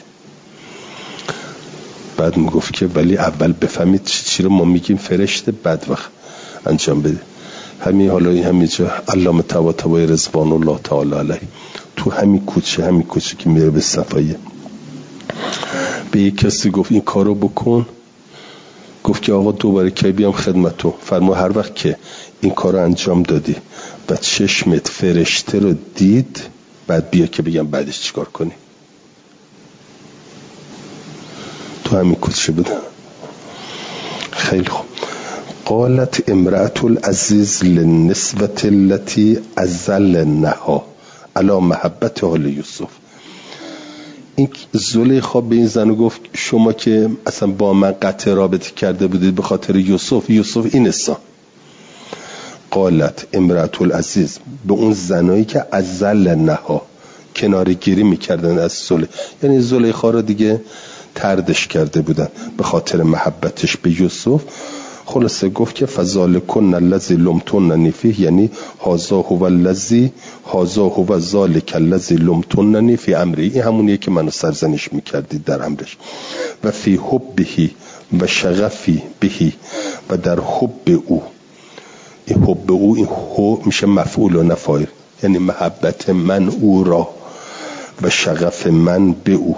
بعد میگفت که ولی اول بفهمید چی چی رو ما میگیم فرشته، بعد وقت انجام بده. همین حالا این همینجا علامه طباطبایی رضوان الله تعالی علیه تو همین کوچه همین کوچه که میره به صفایه به یک کسی گفت این کارو بکن، گفت که آقا دوباره کی بیام خدمتو؟ فرمود هر وقت که این کارو انجام دادی و چشمت فرشته رو دید بعد بیا که بگم بعدش چیکار کنی. تو همین کوچه بودن. خیلی خوب. قالت امرأة العزیز للنسوة التي ازلنها علی محبتها لیوسف. این زلیخا به این زن گفت شما که اصلا با من قطع رابطه کرده بودید به خاطر یوسف، یوسف این است. قالت امرأة العزیز به اون زنایی که ازلنها کناره گیری میکردن از زلیخا، یعنی زلیخا رو دیگه تردش کرده بودن به خاطر محبتش به یوسف. خلاصه گفت که فذالکن الذی لمتننی فیه، یعنی هذا هو الذی هذا هو ذلک الذی لمتننی فی امری، این همونیه که منو سرزنش میکردید در امرش. و فی حبه و شغفی بهی، و در حب او. این حب او این هو میشه مفعول و نفاعل، یعنی محبت من او را و شغف من به او.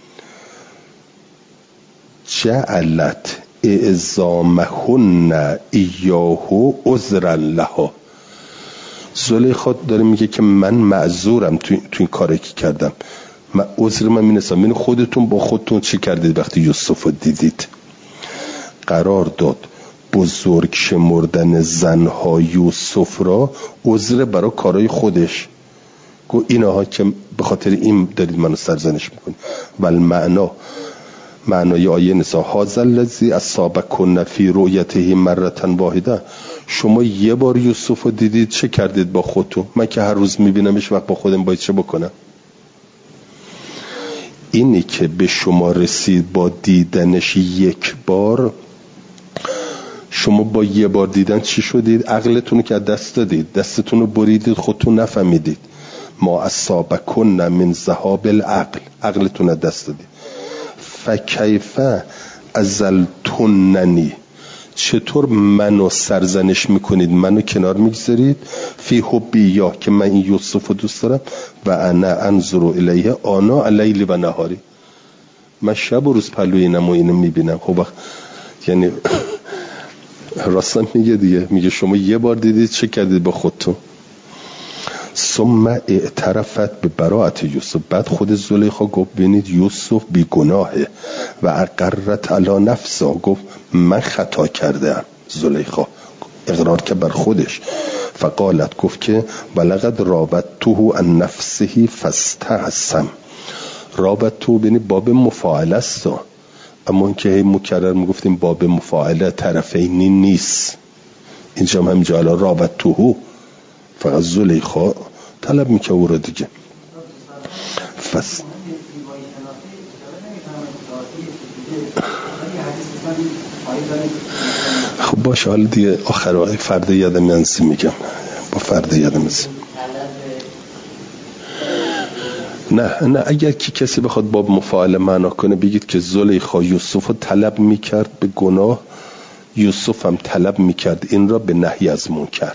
جعلت اعزامهن ایاهو عذرا لها. زلیخا داره میگه که من معذورم تو, تو این کاری که کردم، من عذر من می‌نسم. من خودتون با خودتون چی کردید وقتی یوسف رو دیدید؟ قرار داد بزرگ شمردن زنها یوسف را عذر برای کارهای خودش، گو اینها که به خاطر این دارید منو سرزنش میکنید. ول معنا معنای آیه نسا هذا الذی اصابکن فی رؤیته مرة واحده، شما یه بار یوسف رو دیدید چه کردید با خودتون؟ من که هر روز میبینمش، وقت با خودم باید چه بکنم؟ اینی که به شما رسید با دیدنش یک بار، شما با یه بار دیدن چی شدید؟ عقلتون رو که دست دادید، دستتون رو بریدید، خودتون نفهمیدید. ما اصابکن من ذهاب العقل، عقلتون رو دست دادید. فکیف ازلتننی، چطور منو سرزنش میکنید، منو کنار میگذارید، فی حبی یا که من این یوسف رو دوست دارم، و انا انظر الیه آنا اللیل و نهاری، من شب و روز پلوی اینم و اینو میبینم. خب وقت یعنی راستم میگه دیگه، میگه شما یه بار دیدید چه کردید با خودتون؟ ثم اعترفت به براءت یوسف، بعد خود زلیخا گفت ببینید یوسف بی گناهه، و اقرت علی نفسه، گفت من خطا کردم. زلیخا اقرار که بر خودش. فقالت، گفت که ولقد راودته عن نفسه فاستعصم. راودته ببینید باب مفاعله است، اما این که هی مکرر میگفتیم باب مفاعله طرفینی نیست، اینجا هم جالا راودته، فقط زلیخا طلب میکنه او را دیگه. فس خب باشه، حالا دیگه آخر آخر فرد یادم انسی میگم، با فرد یادم انسی. نه نه اگر کی کسی بخواد باب مفاعله معنا کنه، بگید که زلیخا یوسف رو طلب میکرد به گناه، یوسف هم طلب میکرد این را به نهی از منکر.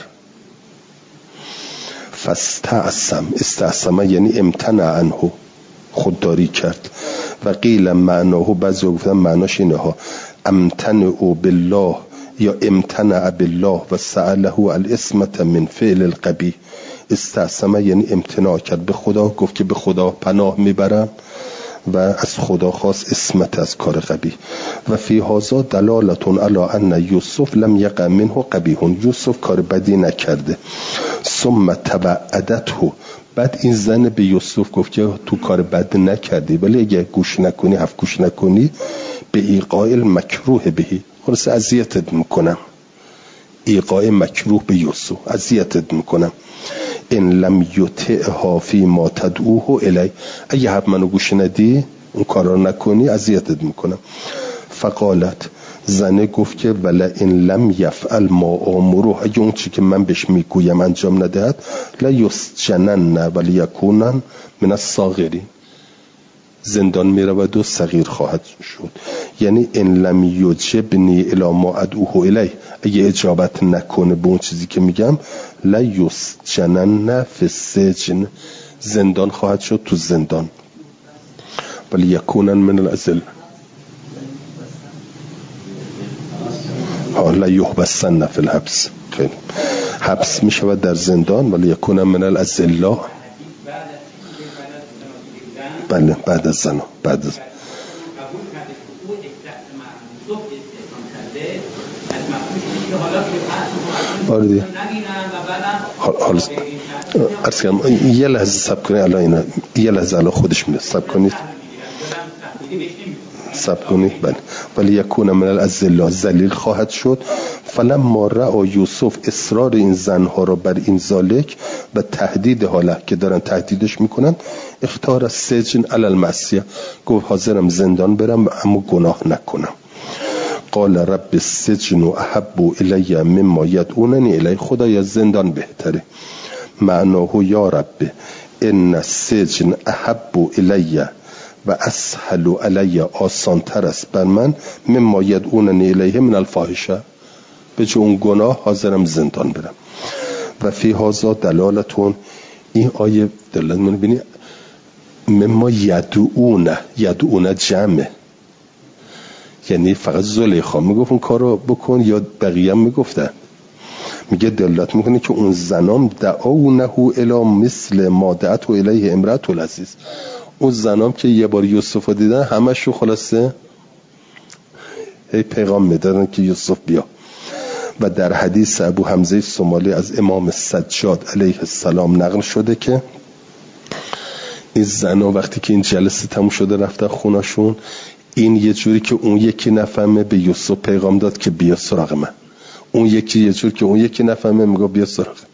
فاستعصم، استعصم یعنی امتنع عنه، خودداری کرد. و قیل معناه، بعضی گفتن معناش اینه ها، امتنع بالله یا امتنع بالله و سأله الاسمة من فعل القبیح. استعصم یعنی امتناع کرد به خدا، گفت که به خدا پناه میبرم، و از خدا خواست اسمت از کار قبیح. و فی هذا دلالتون علی ان یوسف لم یقع منه قبیح، یوسف کار بدی نکرده. ثم تبعدته، بعد این زن به یوسف گفت که تو کار بد نکردی، ولی اگه گوش نکنی، هفت گوش نکنی، به ایقاع المکروه بهی، خلاص اذیتت میکنم. ایقاع مکروه به یوسف، اذیتت میکنم. ان لم یطعها فی ما تدعوه الی، اگه حرف منو گوش ندی، اون کارا رو نکنی، اذیتت میکنم. فقالت، زنه گفت که ولا ان لم یفعل ما امره، اگه اون چی که من بهش میگویم انجام ندهد، لا یسجنن ولی یکونن من الصاغرین، زندان میرود و صغیر خواهد شد. یعنی ان لم یجبنی الی ما ادعوه الی، اگه اجابت نکنه به اون چیزی که میگم، لا یسجنن فی السجن، زندان خواهد شد تو زندان. ولی یکونن من الازل، لا یحبسن فی الحبس، خیلی حبس میشود در زندان. ولی یکونن من الازلا، بله بعد از زنا، بعد از آره حالا عرض کنم یه لحظه صبر کنید، الان اینا یه لحظه الان خودش میاد، صبر کنید صبر کنید. بله ولی یکون من الازلا، ذلیل خواهد شد. فلما رأى یوسف اصرار این زنها را بر این ذالک و تهدید حاله که دارن تهدیدش میکنن، اختار از سجن علی المعصیه، گفت حاضرم زندان برم اما گناه نکنم. قال رب السجن احب الی مما یدعوننی الی، خدایا زندان بهتره. معناه یا رب ان السجن احب الی و اسهل علی، آسان تر است بر من، مما یدعوننی الیه من الفاحشه، به جای اون گناه حاضرم زندان برم. و فی هذا دلالتون، این آیه دلالت من ببینید، مما یدعونه، یدعونه جمعه، یعنی فقط زلیخا میگفت اون کار رو بکن یا بقیه هم میگفتن. میگه دلالت میکنه که اون زنام دعاونه الی مثل ما دعت و الیه امرأة العزیز، اون زنام که یه بار یوسف دیدن همشو خلاصه هی پیغام میدادن که یوسف بیا. و در حدیث ابو حمزه سومالی از امام سجاد علیه السلام نقل شده که این زنا وقتی که این جلسه تموم شده رفتن خوناشون، این یه جوری که اون یکی نفهمه به یوسف پیغام داد که بیا سراغ من، اون یکی یه جوری که اون یکی نفهمه میگه بیا سراغ من.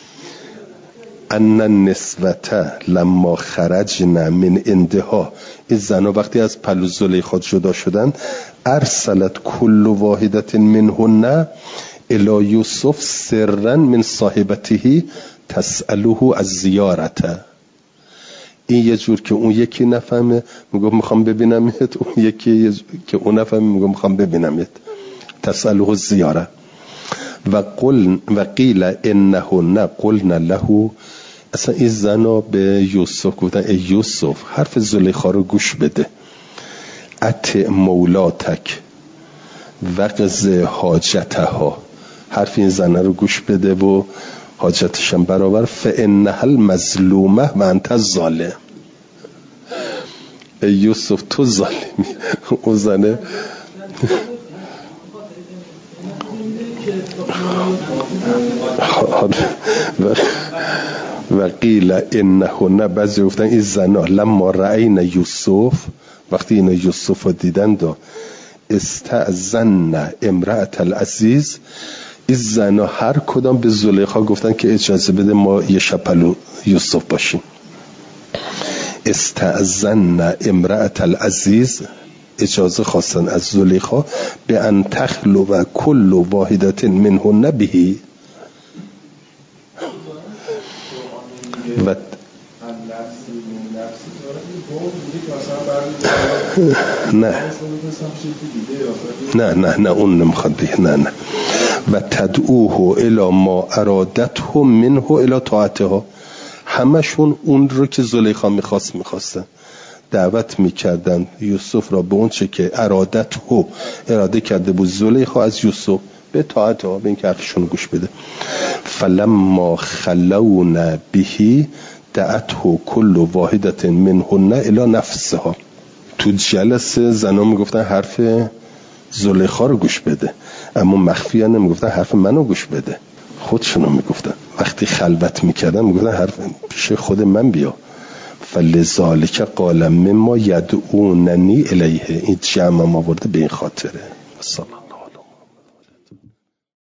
ان النسوة لما خرجنا من عندها، این زنا وقتی از پلو زلیخا جدا شدن، ارسلت کل واحدة منهن الی یوسف سرا من صاحبته تسأله از زیارته. این یه جور که اون یکی نفهمه میگه میخوام ببینمت، اون یکی که اون نفهمه میگه میخوام ببینمت، تسأله زیاره. و قل و قیل انهن قلنا له، اصلا این زنا به یوسف گفتن ای یوسف حرف زلیخا رو گوش بده، اطع مولاتک وقض حاجتها، حرف این زنه رو گوش بده و حاجتشم برابر. فانها المظلومه و انت الظالم، ای یوسف تو ظالمی. اون زنه و قیل انهن، بعضی گفتن این زنا لما رأینا یوسف، وقتی این یوسف رو دیدن دا استأذن امرأة العزیز، این زنا هر کدام به زلیخا گفتن که اجازه بده ما یه شپلو یوسف باشیم. استأذن امرأة العزیز، اجازه خواستن از زلیخا به ان تخلو و کل واحدة منهن بهی و نه نه نه نه اون نمیخواد بگه، نه نه و تدعوه الی ما ارادته منه الی طاعتها، همشون اون رو که زلیخا میخواست میخواستن دعوت میکردن یوسف را به اون چه که ارادته اراده کرده بود زلیخا از یوسف، به طاعتها، به این که حرفشون گوش بده. فلما خلون بهی دعته کل واحدة منهن الی نفسها. تو جلسه زنا میگفتن حرف زلیخا رو گوش بده، اما مخفیانه میگفتن حرف منو گوش بده، خودشونو میگفتن. وقتی خلوت میکردن میگفتن حرف پیش خود من بیا. فلذالک قال مما یدعوننی الیه، این جمع ما آورده به این خاطره. السلام.